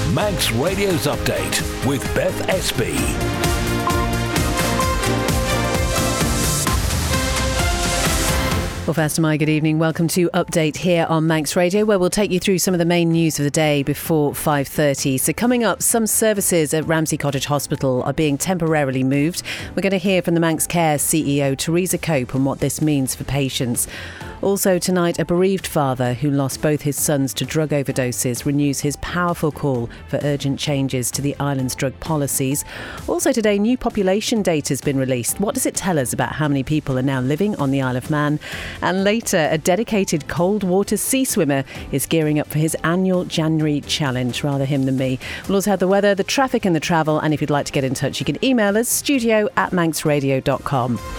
Manx Radio's Update with Beth Espy. Well, first of all, good evening. Welcome to Update here on Manx Radio, where we'll take you through some of the main news of the day before 5:30. So coming up, some services at Ramsey Cottage Hospital are being temporarily moved. We're going to hear from the Manx Care CEO, Teresa Cope, on what this means for patients. Also tonight, a bereaved father who lost both his sons to drug overdoses renews his powerful call for urgent changes to the island's drug policies. Also today, new population data has been released. What does it tell us about how many people are now living on the Isle of Man? And later, a dedicated cold water sea swimmer is gearing up for his annual January challenge. Rather him than me. We'll also have the weather, the traffic and the travel. And if you'd like to get in touch, you can email us, studio@manxradio.com.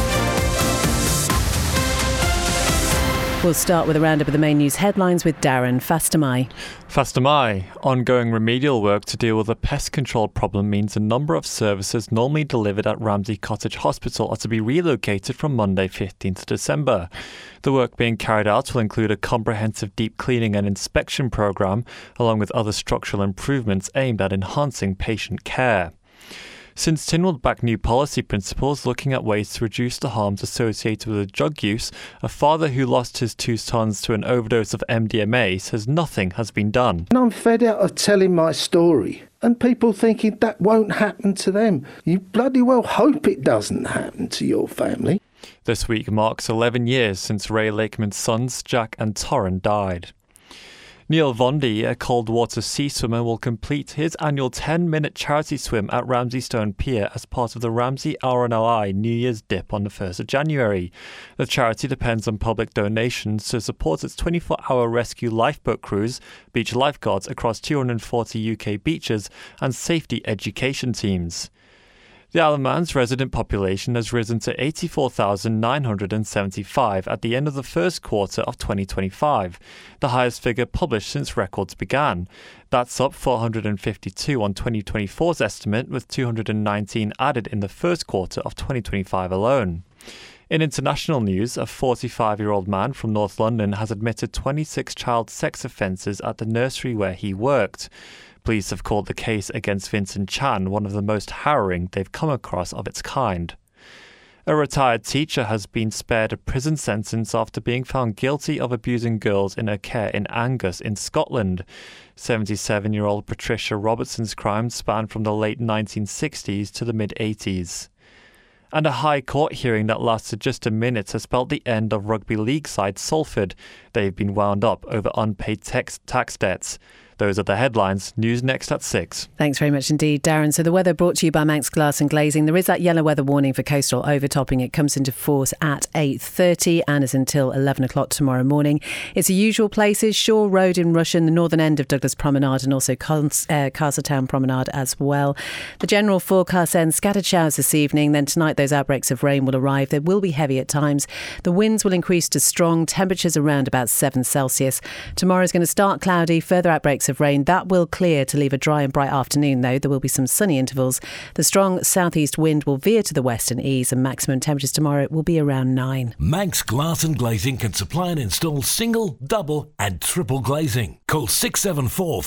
We'll start with a roundup of the main news headlines with Darren Fastamai. Fastamai. Ongoing remedial work to deal with a pest control problem means a number of services normally delivered at Ramsey Cottage Hospital are to be relocated from Monday 15th December. The work being carried out will include a comprehensive deep cleaning and inspection programme, along with other structural improvements aimed at enhancing patient care. Since Tynwald backed new policy principles looking at ways to reduce the harms associated with drug use, a father who lost his 2 sons to an overdose of MDMA says nothing has been done. And I'm fed out of telling my story and people thinking that won't happen to them. You bloody well hope it doesn't happen to your family. This week marks 11 years since Ray Lakeman's sons, Jack and Torrin, died. Neil Vondy, a cold water sea swimmer, will complete his annual 10-minute charity swim at Ramsey Stone Pier as part of the Ramsey RNLI New Year's Dip on the 1st of January. The charity depends on public donations to support its 24-hour rescue lifeboat crews, beach lifeguards across 240 UK beaches, and safety education teams. The Isle of Man's resident population has risen to 84,975 at the end of the first quarter of 2025, the highest figure published since records began. That's up 452 on 2024's estimate, with 219 added in the first quarter of 2025 alone. In international news, a 45-year-old man from North London has admitted 26 child sex offences at the nursery where he worked. Police have called the case against Vincent Chan one of the most harrowing they've come across of its kind. A retired teacher has been spared a prison sentence after being found guilty of abusing girls in her care in Angus in Scotland. 77-year-old Patricia Robertson's crimes span from the late 1960s to the mid-80s. And a High Court hearing that lasted just a minute has spelt the end of rugby league side Salford. They've been wound up over unpaid tax debts. Those are the headlines. News next at 6. Thanks very much indeed, Darren. So the weather brought to you by Manx Glass and Glazing. There is that yellow weather warning for coastal overtopping. It comes into force at 8:30 and is until 11 o'clock tomorrow morning. It's the usual places: Shore Road in Rushen, the northern end of Douglas Promenade, and also Castletown Promenade as well. The general forecast ends scattered showers this evening. Then tonight those outbreaks of rain will arrive. They will be heavy at times. The winds will increase to strong. Temperatures around about 7 Celsius. Tomorrow is going to start cloudy. Further outbreaks of rain. That will clear to leave a dry and bright afternoon, though. There will be some sunny intervals. The strong southeast wind will veer to the west and ease, and maximum temperatures tomorrow will be around 9. Manx Glass and Glazing can supply and install single, double and triple glazing. Call 674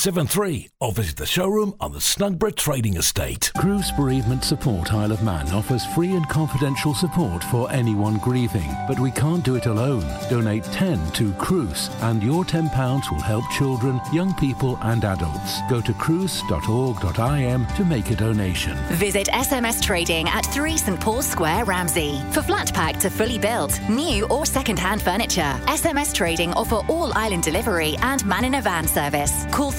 573 or visit the showroom on the Snugborough Trading Estate. Cruse Bereavement Support Isle of Man offers free and confidential support for anyone grieving, but we can't do it alone. Donate 10 to Cruse and your £10 will help children, young people and adults. Go to cruse.org.im to make a donation. Visit SMS Trading at 3 St Paul's Square, Ramsey. For flat pack to fully built, new or second-hand furniture, SMS Trading offer all island delivery and man in a van service. Call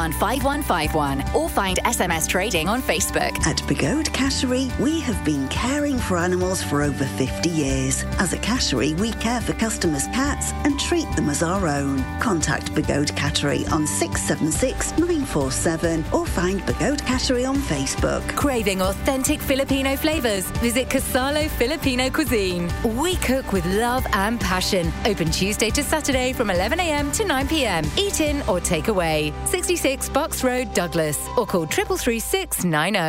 315151 or find SMS Trading on Facebook. At Begode Cachery, we have been caring for animals for over 50 years. As a cachery, we care for customers' cats and treat them as our own. Contact Begode Cachery on 676 947 or find Begode Cachery on Facebook. Craving authentic Filipino flavours? Visit Casalo Filipino Cuisine. We cook with love and passion. Open Tuesday to Saturday from 11 a.m. to 9 p.m. Eat in or take away. 66 Box Road, Douglas, or call 333 690.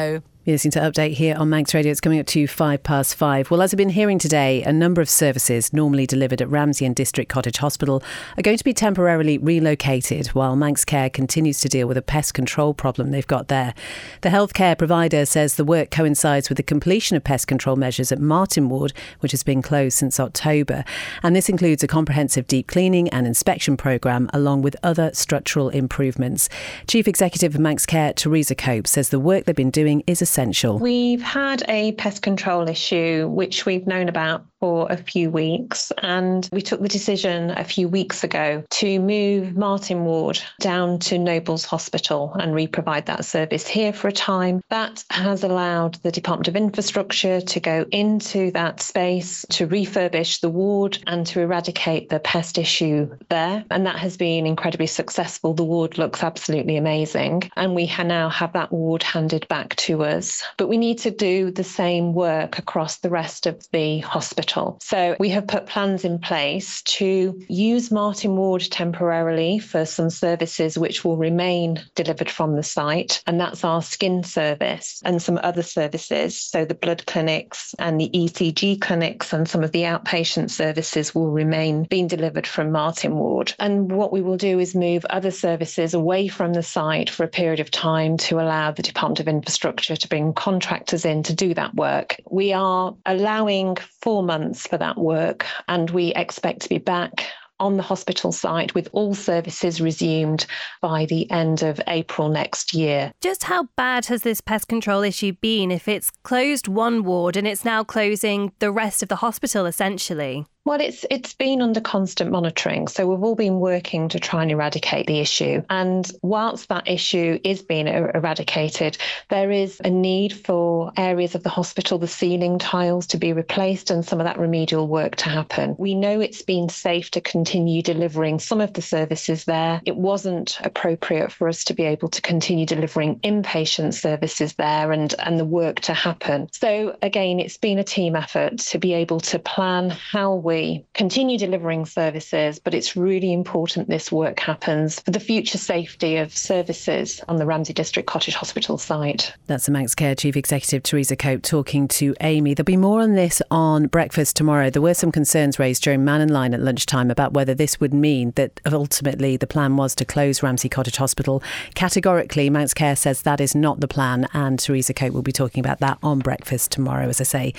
You're listening to Update here on Manx Radio. It's coming up to 5:05. Well, as I've been hearing today, a number of services normally delivered at Ramsey and District Cottage Hospital are going to be temporarily relocated while Manx Care continues to deal with a pest control problem they've got there. The healthcare provider says the work coincides with the completion of pest control measures at Martin Ward, which has been closed since October. And this includes a comprehensive deep cleaning and inspection programme along with other structural improvements. Chief Executive of Manx Care, Teresa Cope, says the work they've been doing is essential. We've had a pest control issue which we've known about for a few weeks, and we took the decision a few weeks ago to move Martin Ward down to Nobles Hospital and re-provide that service here for a time. That has allowed the Department of Infrastructure to go into that space to refurbish the ward and to eradicate the pest issue there, and that has been incredibly successful. The ward looks absolutely amazing, and we now have that ward handed back to us. But we need to do the same work across the rest of the hospital. So we have put plans in place to use Martin Ward temporarily for some services which will remain delivered from the site, and that's our skin service and some other services. So the blood clinics and the ECG clinics and some of the outpatient services will remain being delivered from Martin Ward. And what we will do is move other services away from the site for a period of time to allow the Department of Infrastructure to bring contractors in to do that work. We are allowing 4 months for that work, and we expect to be back on the hospital site with all services resumed by the end of April next year. Just how bad has this pest control issue been if it's closed one ward and it's now closing the rest of the hospital essentially? Well, it's been under constant monitoring. So we've all been working to try and eradicate the issue. And whilst that issue is being eradicated, there is a need for areas of the hospital, the ceiling tiles to be replaced and some of that remedial work to happen. We know it's been safe to continue delivering some of the services there. It wasn't appropriate for us to be able to continue delivering inpatient services there and the work to happen. So again, it's been a team effort to be able to plan how we continue delivering services, but it's really important this work happens for the future safety of services on the Ramsey District Cottage Hospital site. That's the Manx Care Chief Executive Teresa Cope talking to Amy. There'll be more on this on breakfast tomorrow. There were some concerns raised during Man and Line at lunchtime about whether this would mean that ultimately the plan was to close Ramsey Cottage Hospital. Categorically, Manx Care says that is not the plan, and Teresa Cope will be talking about that on breakfast tomorrow, as I say.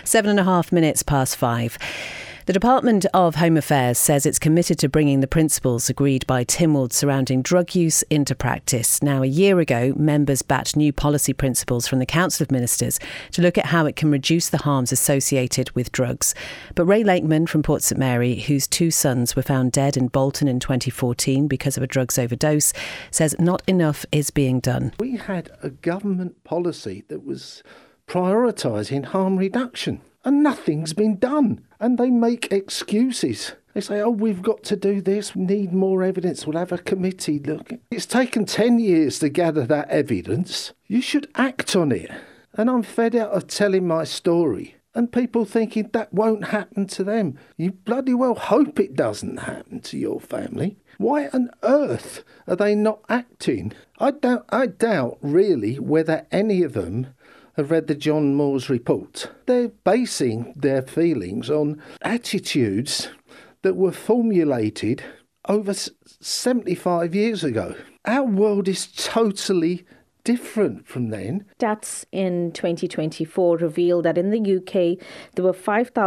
7.5 minutes past 5. The Department of Home Affairs says it's committed to bringing the principles agreed by Tynwald surrounding drug use into practice. Now, a year ago, members backed new policy principles from the Council of Ministers to look at how it can reduce the harms associated with drugs. But Ray Lakeman from Port St Mary, whose 2 sons were found dead in Bolton in 2014 because of a drugs overdose, says not enough is being done. We had a government policy that was prioritising harm reduction, and nothing's been done. And they make excuses. They say, oh, we've got to do this, we need more evidence, we'll have a committee look. It's taken 10 years to gather that evidence. You should act on it. And I'm fed out of telling my story and people thinking that won't happen to them. You bloody well hope it doesn't happen to your family. Why on earth are they not acting? I doubt really whether any of them have read the John Moores report. They're basing their feelings on attitudes that were formulated over 75 years ago. Our world is totally different from then. Stats in 2024 revealed that in the UK there were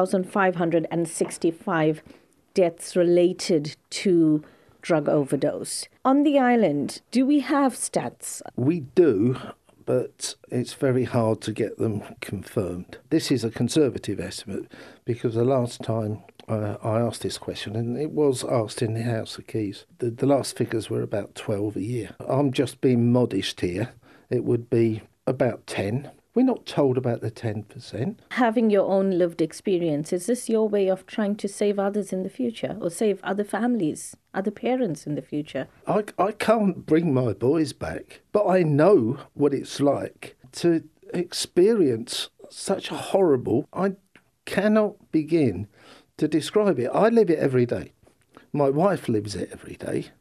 5,565 deaths related to drug overdose. On the island, do we have stats? We do, but it's very hard to get them confirmed. This is a conservative estimate because the last time I asked this question, and it was asked in the House of Keys, the last figures were about 12 a year. I'm just being modest here. It would be about 10. We're not told about the 10%. Having your own lived experience, is this your way of trying to save others in the future or save other families, other parents in the future? I can't bring my boys back, but I know what it's like to experience such a horrible... I cannot begin to describe it. I live it every day. My wife lives it every day.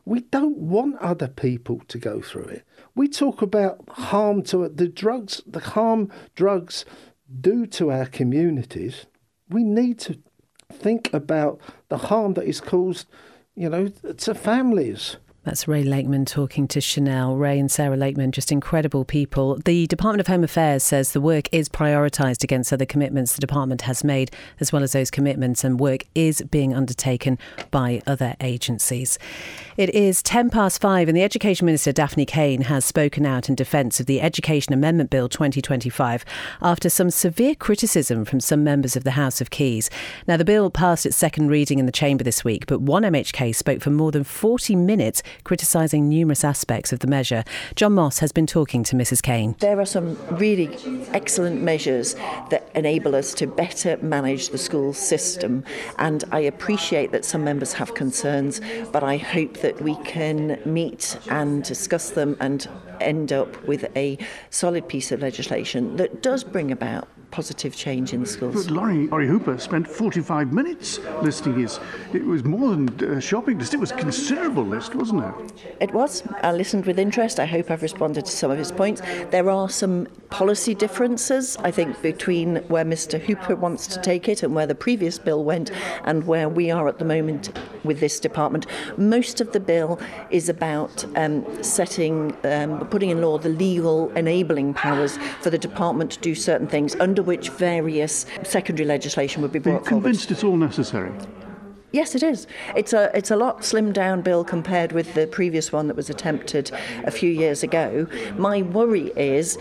We don't want other people to go through it. We talk about harm to the harm drugs do to our communities. We need to think about the harm that is caused, to families. That's Ray Lakeman talking to Chanel. Ray and Sarah Lakeman, just incredible people. The Department of Home Affairs says the work is prioritised against other commitments the department has made, as well as those commitments, and work is being undertaken by other agencies. It is 5:10 and the Education Minister, Daphne Kane, has spoken out in defence of the Education Amendment Bill 2025 after some severe criticism from some members of the House of Keys. Now, the bill passed its second reading in the Chamber this week, but one MHK spoke for more than 40 minutes criticising numerous aspects of the measure. John Moss has been talking to Mrs Kane. There are some really excellent measures that enable us to better manage the school system, and I appreciate that some members have concerns, but I hope that we can meet and discuss them and end up with a solid piece of legislation that does bring about positive change in the schools. But Laurie Hooper spent 45 minutes listing his. It was more than a shopping list. It was a considerable list, wasn't it? It was. I listened with interest. I hope I've responded to some of his points. There are some policy differences, I think, between where Mr Hooper wants to take it and where the previous bill went and where we are at the moment with this department. Most of the bill is about putting in law the legal enabling powers for the department to do certain things, under which various secondary legislation would be brought forward. Are you convinced it's all necessary? Yes, it is. It's a lot slimmed down bill compared with the previous one that was attempted a few years ago. My worry is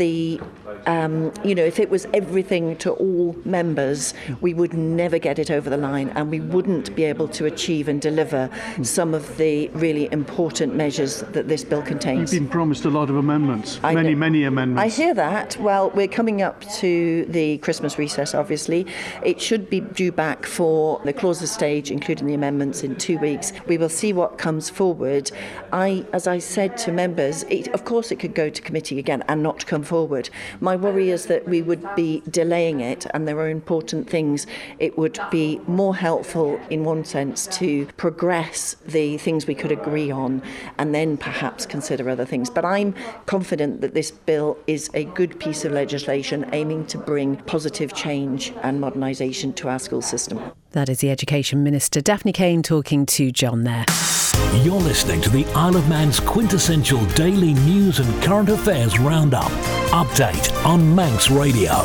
if it was everything to all members, we would never get it over the line, and we wouldn't be able to achieve and deliver some of the really important measures that this bill contains. You've been promised a lot of amendments, many amendments. I hear that. Well, we're coming up to the Christmas recess, obviously. It should be due back for the clauses stage, including the amendments, in 2 weeks. We will see what comes forward. As I said to members, of course it could go to committee again and not come forward. My worry is that we would be delaying it, and there are important things. It would be more helpful in one sense to progress the things we could agree on and then perhaps consider other things. But I'm confident that this bill is a good piece of legislation aiming to bring positive change and modernisation to our school system. That is the Education Minister, Daphne Kane, talking to John there. You're listening to the Isle of Man's quintessential daily news and current affairs roundup. Update on Manx Radio.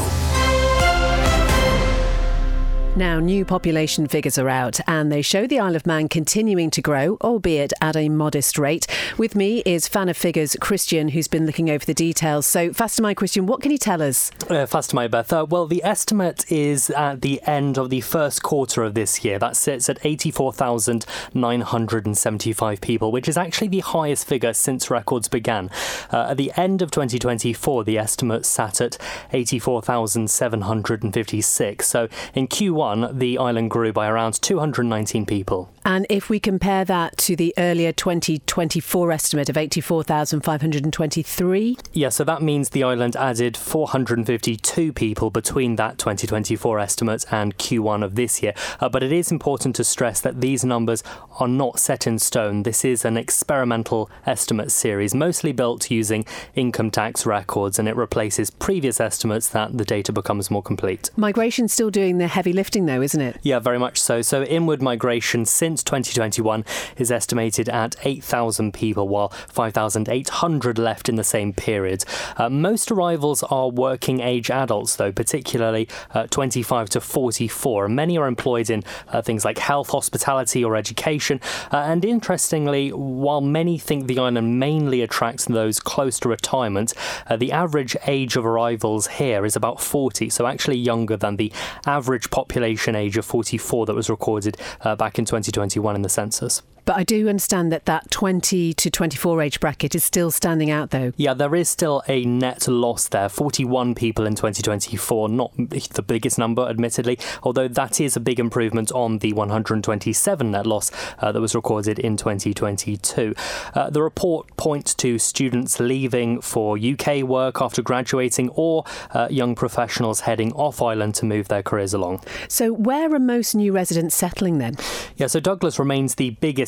Now, new population figures are out and they show the Isle of Man continuing to grow, albeit at a modest rate. With me is fan of figures Christian, who's been looking over the details. So, Fastamai, Christian, what can you tell us? Fastamai, Beth. Well, the estimate is at the end of the first quarter of this year. That sits at 84,975 people, which is actually the highest figure since records began. At the end of 2024, the estimate sat at 84,756. So, in Q1, the island grew by around 219 people. And if we compare that to the earlier 2024 estimate of 84,523? Yeah, so that means the island added 452 people between that 2024 estimate and Q1 of this year. But it is important to stress that these numbers are not set in stone. This is an experimental estimate series, mostly built using income tax records, and it replaces previous estimates that the data becomes more complete. Migration's still doing the heavy lifting though, isn't it? Yeah, very much so. So inward migration since 2021 is estimated at 8,000 people, while 5,800 left in the same period. Most arrivals are working age adults, though, particularly 25 to 44. Many are employed in things like health, hospitality or education. And interestingly, while many think the island mainly attracts those close to retirement, the average age of arrivals here is about 40, so actually younger than the average population age of 44 that was recorded back in 2021 in the census. But I do understand that 20 to 24 age bracket is still standing out, though. Yeah, there is still a net loss there. 41 people in 2024, not the biggest number, admittedly, although that is a big improvement on the 127 net loss that was recorded in 2022. The report points to students leaving for UK work after graduating or young professionals heading off island to move their careers along. So where are most new residents settling then? Yeah, so Douglas remains the biggest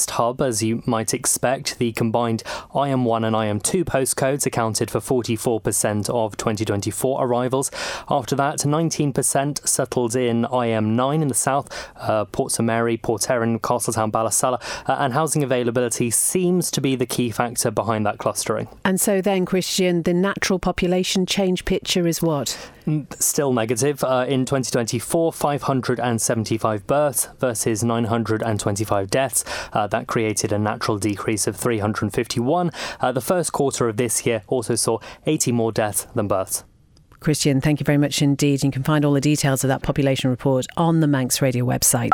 biggest hub, as you might expect. The combined IM1 and IM2 postcodes accounted for 44% of 2024 arrivals. After that, 19% settled in IM9 in the south, Port St Mary, Port Erin, Castletown, Ballasalla, and housing availability seems to be the key factor behind that clustering. And so then, Christian, the natural population change picture is what? Still negative. In 2024, 575 births versus 925 deaths. That created a natural decrease of 351. The first quarter of this year also saw 80 more deaths than births. Christian, thank you very much indeed. You can find all the details of that population report on the Manx Radio website.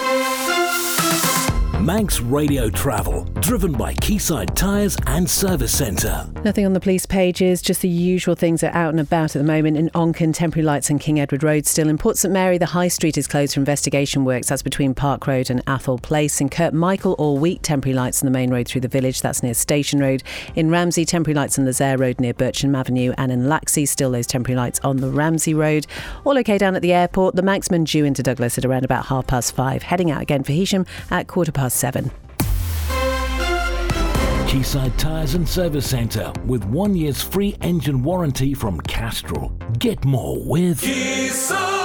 Manx Radio Travel, driven by Quayside Tyres and Service Centre. Nothing on the police pages, just the usual things that are out and about at the moment. In Onken, temporary lights on King Edward Road still. In Port St Mary, the High Street is closed for investigation works. That's between Park Road and Athol Place. In Kirkmichael, all week, temporary lights on the main road through the village. That's near Station Road. In Ramsey, temporary lights on Lazaire Road near Bircham Avenue. And in Laxey, still those temporary lights on the Ramsey Road. All okay down at the airport. The Manxman due into Douglas at around about 5:30. Heading out again for Heysham at 7:15. Quayside Tyres and Service Centre with 1 year's free engine warranty from Castrol. Get more with Quayside.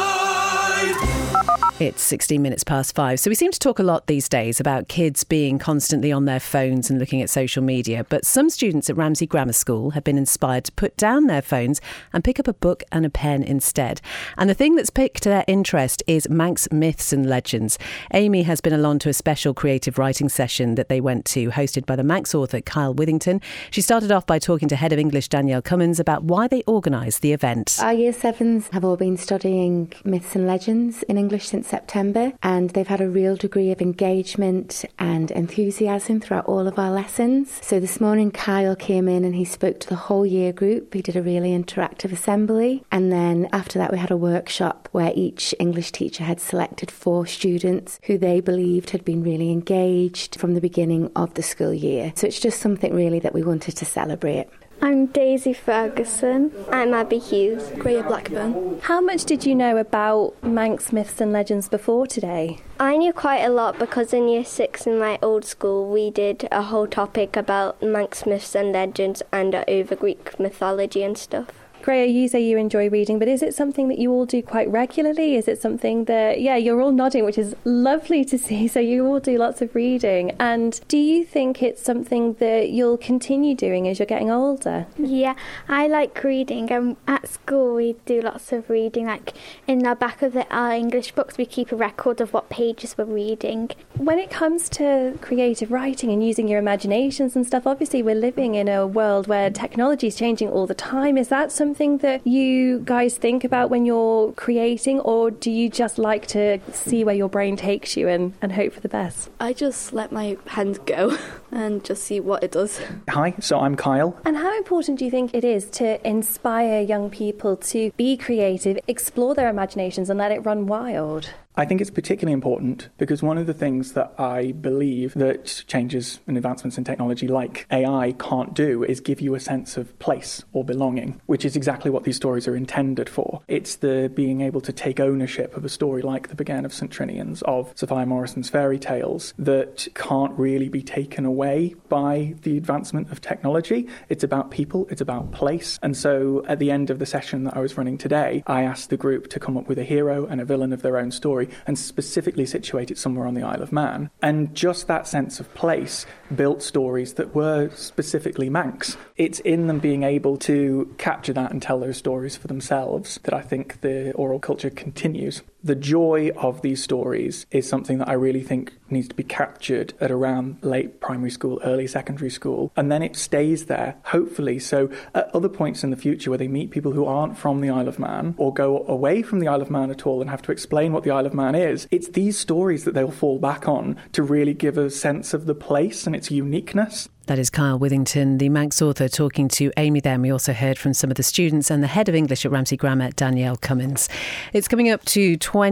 It's 5:16. So we seem to talk a lot these days about kids being constantly on their phones and looking at social media. But some students at Ramsey Grammar School have been inspired to put down their phones and pick up a book and a pen instead. And the thing that's piqued their interest is Manx myths and legends. Amy has been along to a special creative writing session that they went to, hosted by the Manx author Kyle Withington. She started off by talking to Head of English Danielle Cummins about why they organised the event. Our Year 7s have all been studying myths and legends in English since September, and they've had a real degree of engagement and enthusiasm throughout all of our lessons. So this morning Kyle came in and he spoke to the whole year group. He did a really interactive assembly, and then after that we had a workshop where each English teacher had selected 4 students who they believed had been really engaged from the beginning of the school year. So it's just something really that we wanted to celebrate. I'm Daisy Ferguson. I'm Abby Hughes. Greer Blackburn. How much did you know about Manx myths and legends before today? I knew quite a lot because in Year 6 in my old school we did a whole topic about Manx myths and legends and over Greek mythology and stuff. Greer, you say you enjoy reading, but is it something that you all do quite regularly? Is it something that, you're all nodding, which is lovely to see, so you all do lots of reading. And do you think it's something that you'll continue doing as you're getting older? Yeah, I like reading. At school we do lots of reading, like in the back of our English books we keep a record of what pages we're reading. When it comes to creative writing and using your imaginations and stuff, obviously we're living in a world where technology is changing all the time. Is that something that you guys think about when you're creating, or do you just like to see where your brain takes you and hope for the best? I just let my hand go and just see what it does. Hi, so I'm Kyle. And how important do you think it is to inspire young people to be creative, explore their imaginations and let it run wild? I think it's particularly important because one of the things that I believe that changes and advancements in technology like AI can't do is give you a sense of place or belonging, which is exactly what these stories are intended for. It's the being able to take ownership of a story like The Beguine of St Trinians, of Sophia Morrison's fairy tales, that can't really be taken away by the advancement of technology. It's about people, it's about place. And so at the end of the session that I was running today, I asked the group to come up with a hero and a villain of their own story and specifically situate it somewhere on the Isle of Man. And just that sense of place built stories that were specifically Manx. It's in them being able to capture that and tell those stories for themselves that I think the oral culture continues. The joy of these stories is something that I really think needs to be captured at around late primary school, early secondary school, and then it stays there, hopefully. So at other points in the future where they meet people who aren't from the Isle of Man or go away from the Isle of Man at all and have to explain what the Isle of Man is, it's these stories that they'll fall back on to really give a sense of the place and its uniqueness. That is Kyle Withington, the Manx author, talking to Amy there. And we also heard from some of the students and the head of English at Ramsey Grammar, Danielle Cummins. It's coming up to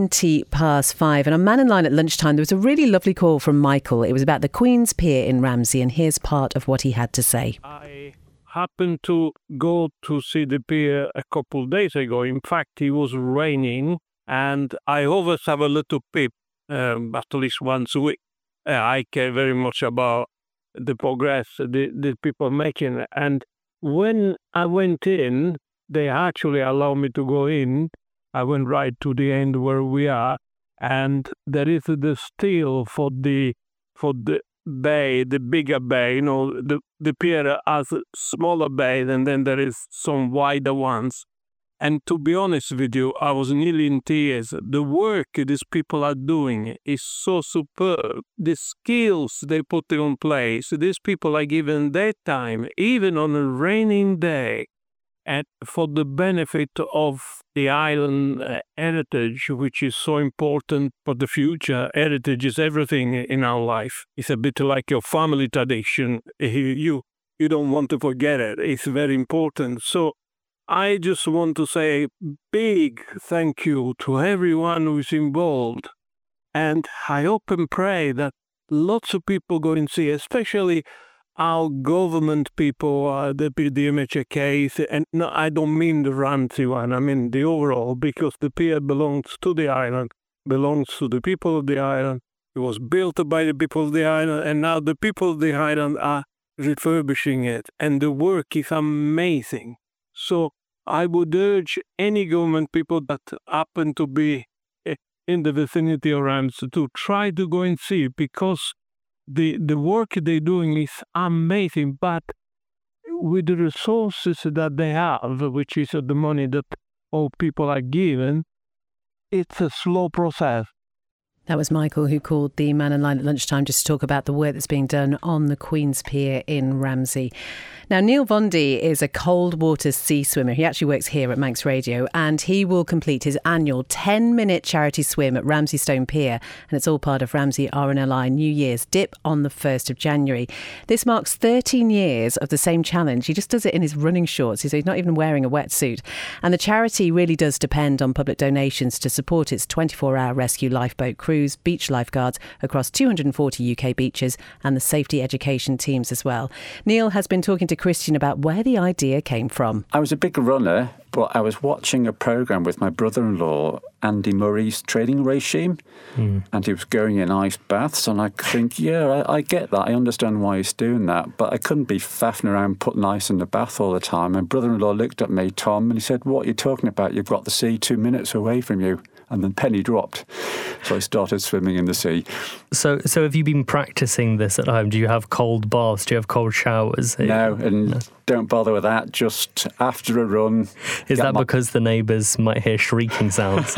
5:20. And on Man in Line at lunchtime, there was a really lovely call from Michael. It was about the Queen's Pier in Ramsey, and here's part of what he had to say. I happened to go to see the pier a couple of days ago. In fact, it was raining, and I always have a little pip, at least once a week. I care very much about the progress the people making. And when I went in, they actually allowed me to go in. I went right to the end where we are, and there is the steel for the bay, the bigger bay. The pier has smaller bays, and then there is some wider ones. And to be honest with you, I was nearly in tears. The work these people are doing is so superb. The skills they put in place, these people are given their time, even on a raining day, and for the benefit of the island heritage, which is so important for the future. Heritage is everything in our life. It's a bit like your family tradition. You don't want to forget it. It's very important. So I just want to say big thank you to everyone who is involved. And I hope and pray that lots of people go and see, especially our government people, the MHK, and no, I don't mean the Ramsey one, I mean the overall, because the pier belongs to the island, belongs to the people of the island. It was built by the people of the island, and now the people of the island are refurbishing it, and the work is amazing. So I would urge any government people that happen to be in the vicinity of Ramsey to try to go and see, because the work they're doing is amazing. But with the resources that they have, which is the money that all people are given, it's a slow process. That was Michael, who called the man in line at lunchtime just to talk about the work that's being done on the Queen's Pier in Ramsey. Now, Neil Vondy is a cold water sea swimmer. He actually works here at Manx Radio, and he will complete his annual 10-minute charity swim at Ramsey Stone Pier, and it's all part of Ramsey RNLI New Year's Dip on the 1st of January. This marks 13 years of the same challenge. He just does it in his running shorts, so he's not even wearing a wetsuit. And the charity really does depend on public donations to support its 24-hour rescue lifeboat crews, beach lifeguards across 240 UK beaches, and the safety education teams as well. Neil has been talking to Christian about where the idea came from. I was a big runner, but I was watching a programme with my brother-in-law, Andy Murray's training regime, and he was going in ice baths, and I think, I get that. I understand why he's doing that, but I couldn't be faffing around putting ice in the bath all the time. My brother-in-law looked at me, Tom, and he said, "What are you talking about? You've got the sea 2 minutes away from you." And then penny dropped. So I started swimming in the sea. So have you been practicing this at home? Do you have cold baths? Do you have cold showers? No, and don't bother with that. Just after a run. Is that because the neighbours might hear shrieking sounds?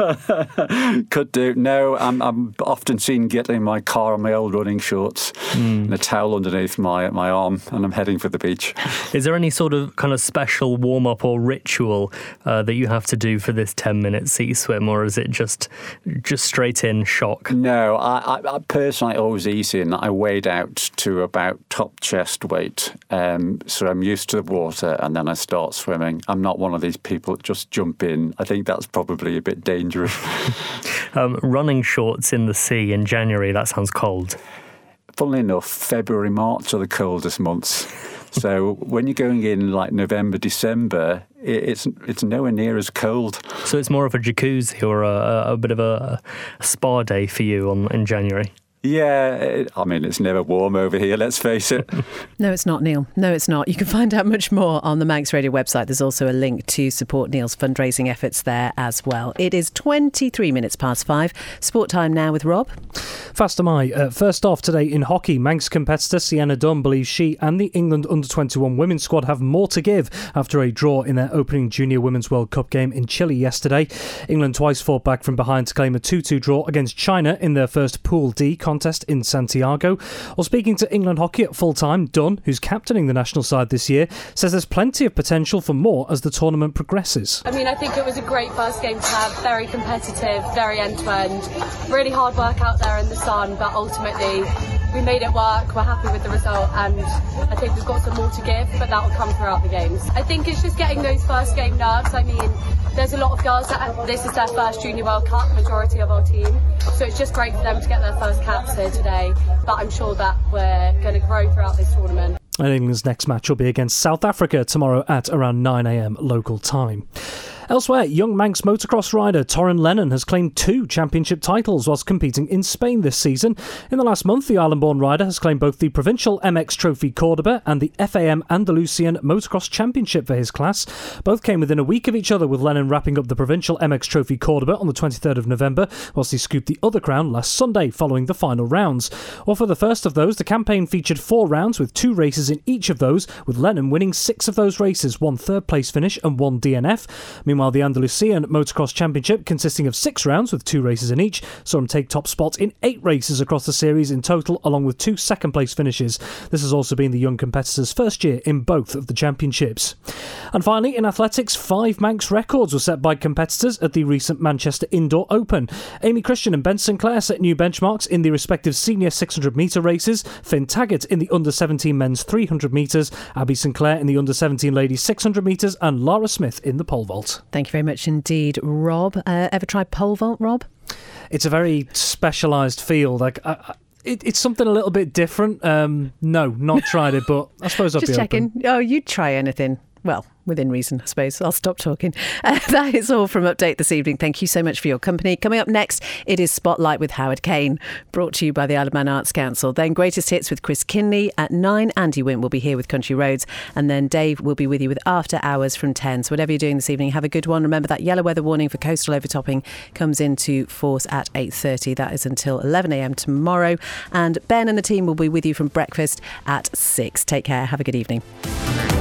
Could do. No, I'm often seen getting in my car on my old running shorts and a towel underneath my arm, and I'm heading for the beach. Is there any sort of kind of special warm-up or ritual that you have to do for this 10-minute sea swim, or is it just straight in shock? No, I personally always easy, and I wade out to about top chest weight, so I'm used to the water, and then I start swimming. I'm not one of these people that just jump in. I think that's probably a bit dangerous. Running shorts in the sea in January, that sounds cold. Funnily enough, February, March are the coldest months. So when you're going in like November, December, it's nowhere near as cold. So it's more of a jacuzzi or a bit of a spa day for you in January? Yeah, I mean, it's never warm over here, let's face it. No, it's not, Neil. No, it's not. You can find out much more on the Manx Radio website. There's also a link to support Neil's fundraising efforts there as well. It is 23 minutes past 5. Sport time now with Rob. Fast am I. First off today in hockey, Manx competitor Sienna Dunn believes she and the England under-21 women's squad have more to give after a draw in their opening Junior Women's World Cup game in Chile yesterday. England twice fought back from behind to claim a 2-2 draw against China in their first Pool D contest in Santiago. While speaking to England Hockey at full-time, Dunn, who's captaining the national side this year, says there's plenty of potential for more as the tournament progresses. I mean, I think it was a great first game to have, very competitive, very end-to-end, really hard work out there in the sun, but ultimately we made it work, we're happy with the result, and I think we've got some more to give, but that will come throughout the games. I think it's just getting those first game nerves. I mean, there's a lot of girls that this is their first Junior World Cup, majority of our team, so it's just great for them to get their first caps here today, but I'm sure that we're going to grow throughout this tournament. And England's next match will be against South Africa tomorrow at around 9 a.m. local time. Elsewhere, young Manx motocross rider Torrin Lennon has claimed 2 championship titles whilst competing in Spain this season. In the last month, the Island-born rider has claimed both the Provincial MX Trophy Cordoba and the FAM Andalusian Motocross Championship for his class. Both came within a week of each other, with Lennon wrapping up the Provincial MX Trophy Cordoba on the 23rd of November, whilst he scooped the other crown last Sunday following the final rounds. Or for the first of those, the campaign featured 4 rounds with 2 races in each of those, with Lennon winning 6 of those races, 1 third-place finish and 1 DNF. Meanwhile, the Andalusian Motocross Championship, consisting of 6 rounds with 2 races in each, saw him take top spots in 8 races across the series in total, along with 2 second-place finishes. This has also been the young competitor's first year in both of the championships. And finally, in athletics, 5 Manx records were set by competitors at the recent Manchester Indoor Open. Amy Christian and Ben Sinclair set new benchmarks in the respective senior 600-metre races, Finn Taggart in the under-17 men's 300 metres, Abby Sinclair in the under-17 ladies 600 metres, and Lara Smith in the pole vault. Thank you very much indeed, Rob. Ever tried pole vault, Rob? It's a very specialised field. It's something a little bit different. No, not tried it, but I suppose I'll be just checking. open. Oh, you'd try anything. Well, within reason, I suppose. I'll stop talking. That is all from Update this evening. Thank you so much for your company. Coming up next, it is Spotlight with Howard Kane, brought to you by the Isle of Man Arts Council. Then Greatest Hits with Chris Kinley at 9. Andy Wint will be here with Country Roads. And then Dave will be with you with After Hours from 10. So whatever you're doing this evening, have a good one. Remember that yellow weather warning for coastal overtopping comes into force at 8:30. That is until 11 a.m. tomorrow. And Ben and the team will be with you from breakfast at 6. Take care. Have a good evening.